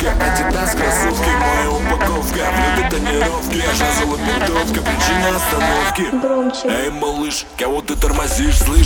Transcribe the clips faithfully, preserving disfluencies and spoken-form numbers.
остановке, Адидас кроссовки, моя упаковка. Влюбит тонировки, жазала ментовка, причина остановки. Громче. Эй, малыш, кого ты тормозишь, слышь?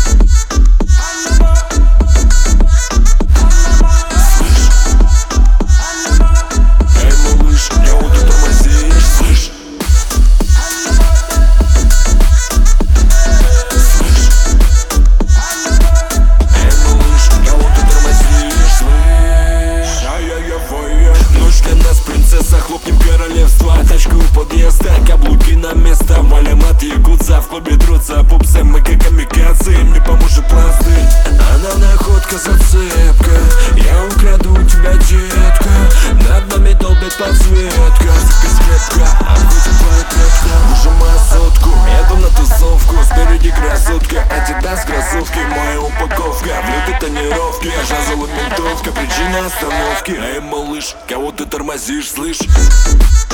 Хлопнем королевство, тачку у подъезда, каблуки на место. Валим от якутца, в клубе трутся пупсы, мы как камикадзе, им не поможет пластырь. Она находка, зацепка, я украду у тебя, детка. Над нами долбит подсветка, запись крепко, обходим твоя клетка. Выжимая сотку, еду на тусовку, спереди красотка, Адидас кроссовки, моя упаковка. Влюбит тонировки, жазала ментовка, причина остановки. Эй, малыш, кого ты тормозишь, слышь?